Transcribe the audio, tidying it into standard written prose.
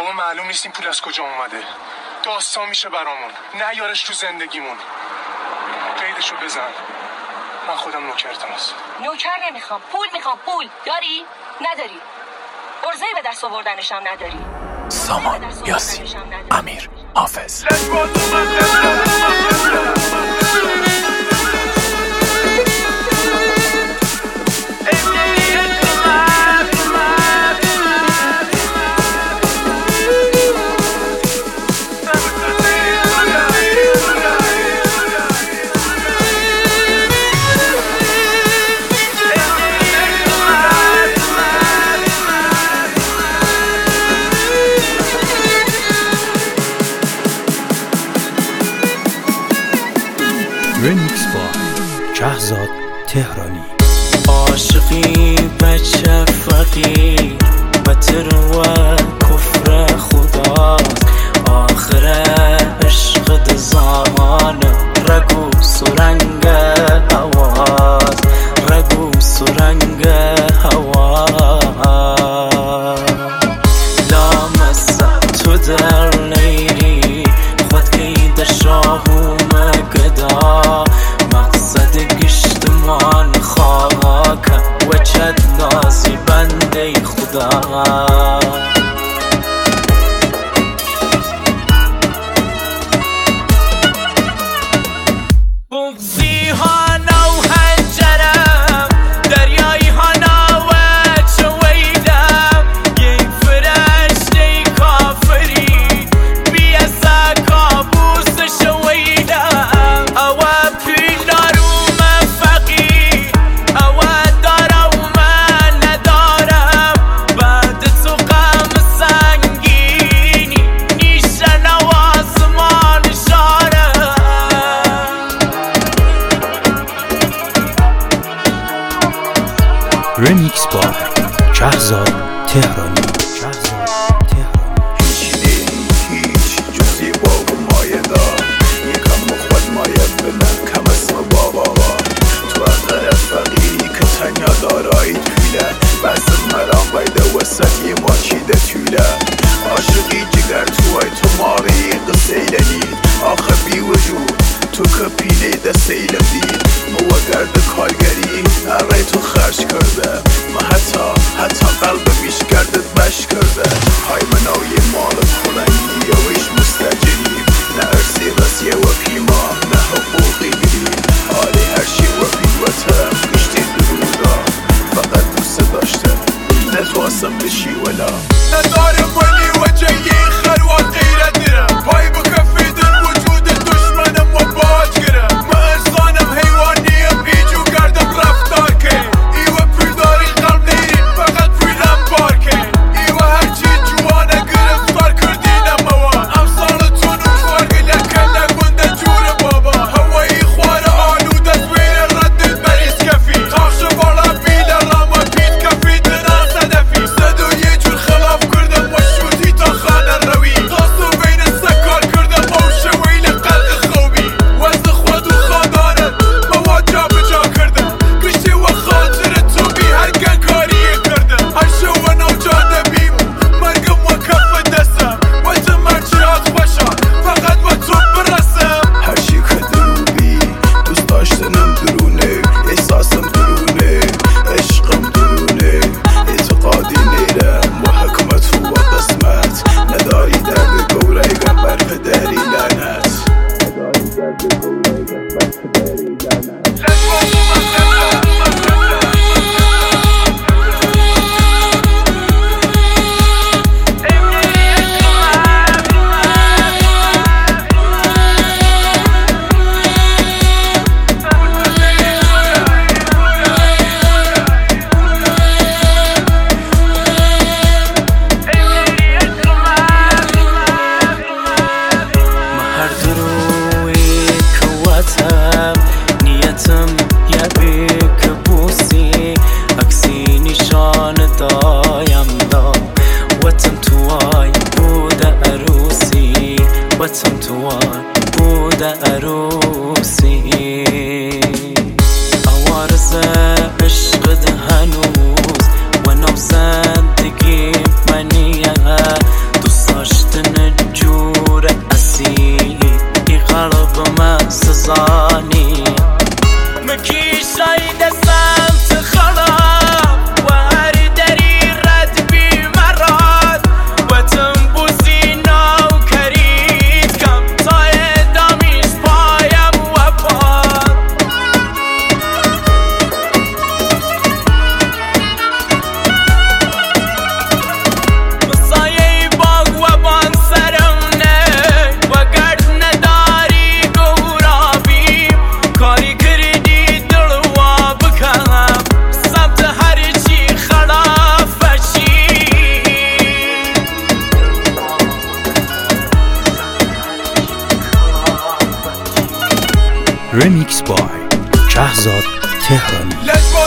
بابا معلوم نیست این پول از کجا اومده. داستان میشه برامون. نیارش تو زندگیمون. قیدشو بزن. من خودم نوکرتم هست. نوکر نمیخوام، پول میخوام. پول داری؟ نداری. ارزه‌ای به دست آوردنشم نداری. سامان یاسین، امیر حافظ. رمیکس با شهزاد تهرانی. عاشقی بچه فقیر بطر و کفر خداست. آخر عشق دزان رگو سرنگ هواز، رگو سرنگ هواز. لامسه تو در لیری خود که در شاهو مگدا. مقصد گشتمان خاک وجد نازی بنده خدا. بغزی ها نو هنجرم دریایی ها نوت شویدم. یک فرشته کافری بیسا کابوس شویدم. اوا پیلارو من فقیر اوا دارم من ندارم. بعد تو غم سنگینی نیشه نوازمان شارم. رمیکس با شهزاد تهرانی. هیچ جزی بابا مایه دار یکم مخواد مایه بمن کم اسم بابا. تو اقل فقیری که تنیا دارایی تویله. بس مرام بایده وسط یه ماچیده تویله. عاشقی جگر توی تو ماری قسیلنی. آخه بی وجود تو کپینه ده سیلم دید. مو گرد کالگری اره تو خرج کرده. ما حتی قلب بیش گردت بش کرده. های مناوی مال خلنگی و ایش مستجریم. نه ارسی رسیه و پیما نه حقوقی گیریم. حالی هرشی و بیوتم گشتی درودا. فقط دوست داشته نتواسم بشی ولا ندارم ولی وجهی خروان غیرت دیرم. پای بکفی در وجود دشمنم و باج گرم. ما ارزانم حیوان رمیکس بای شهزاد تهرانی.